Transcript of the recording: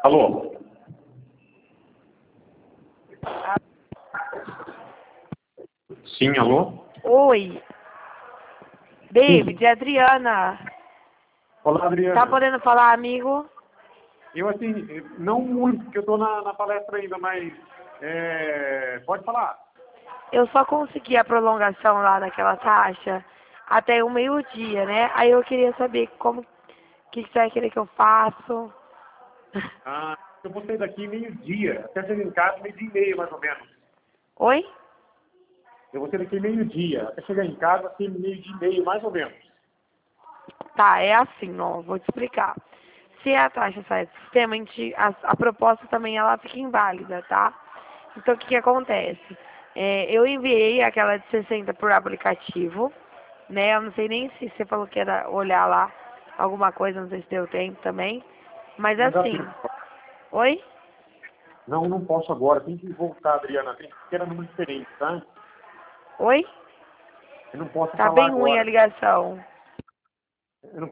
Alô? Sim, alô? Oi. David, é Adriana. Olá, Adriana. Tá podendo falar, amigo? Eu, assim, não muito, porque eu estou na palestra ainda, mas pode falar. Eu só consegui a prolongação lá daquela taxa até o meio-dia, né? Aí eu queria saber como que você vai querer que eu faço. Ah, eu vou sair daqui meio-dia, até chegar em casa meio-dia e meio, mais ou menos. Oi? Eu vou sair daqui meio-dia, até chegar em casa, assim, meio-dia e meio, mais ou menos. Tá, é assim, ó, vou te explicar. Se a taxa sai do sistema, a proposta também ela fica inválida, tá? Então o que acontece? Eu enviei aquela de 60 por aplicativo, né? Eu não sei nem se você falou que era olhar lá alguma coisa, não sei se deu tempo também. Mas Não dá assim, tempo. oi? Não posso agora, tem que voltar, Adriana, tem que ter número diferente, tá? Oi? Eu não posso Tá falar bem ruim a agora. ligação. Eu não